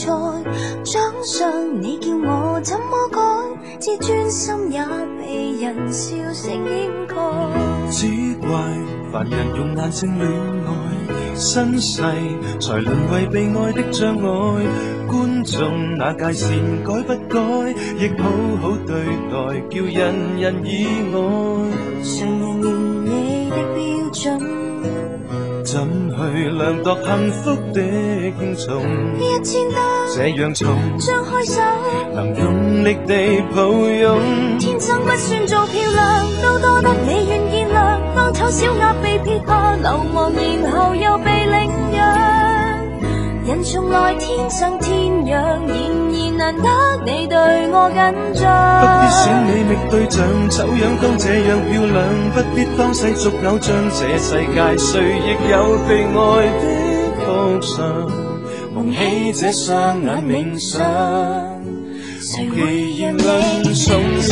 在掌上，你叫我怎么改？自尊心也被人笑声掩盖。 只怪凡人用眼性恋爱，身世才沦为被爱的障碍。观众那界线改不改，亦好好对待，叫人人意外。 常人完美的标准， 怎去量度幸福的輕重？ 一千多這樣重， 張開手， 能用力地抱擁。 天生不算做漂亮，都多得你願見諒。當醜小鴨被撇下流亡，然後又被領養。人從來天生天養，然而難得你對我緊張。 不必選美覓對象，醜樣都這樣漂亮，不必當世俗偶像。這世界誰亦有被愛的福相，蒙起這雙眼冥想，誰會言論重傷？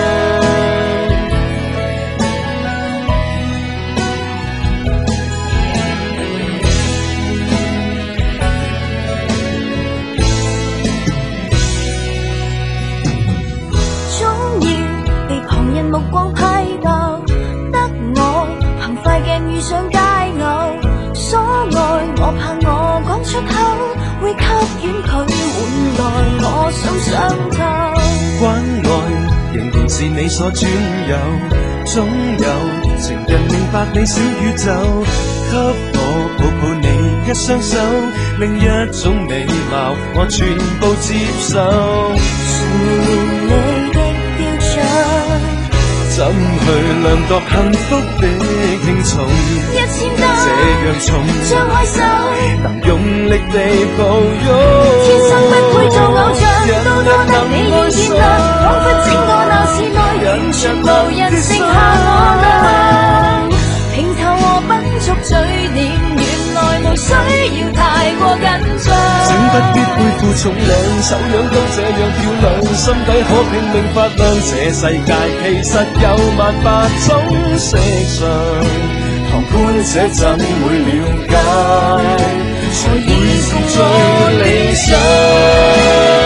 目光批鬥，得我憑快鏡遇上佳偶，所愛我怕我講出口，會給予佢換來我心傷透。 關愛仍然是你所專有，總有情人明白你小宇宙，給我抱抱你一雙手，另一種美貌我全部接受。 你的標準怎去量度幸福的輕重？ 一千多這樣重， 張開手， 能用力地抱擁。 天生不配做偶像，都多得你願見諒。彷彿整個鬧市內，全無人剩下我倆。平頭和笨拙嘴臉，原來無需要太過緊張。 請不必背負重量，醜樣都這樣漂亮，心底可拼命發亮。這世界其實有18種色相，旁觀者怎會了解？才會是最理想。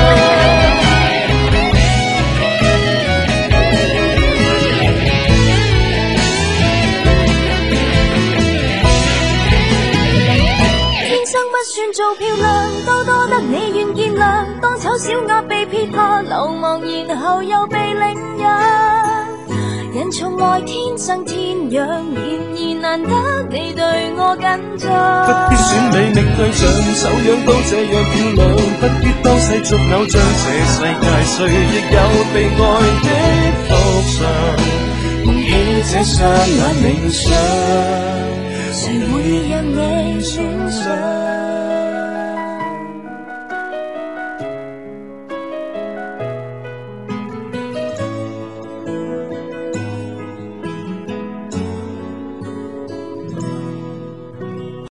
做漂亮都多得你願見諒，當醜小鴨被撇下流亡，然後又被領養。人從來天生天養，然而難得你對我緊張。 不必選美覓對象，醜樣都這樣漂亮，不必當世俗偶像。這世界誰亦有被愛的福相，蒙起這雙眼冥想， 誰會讓你選上？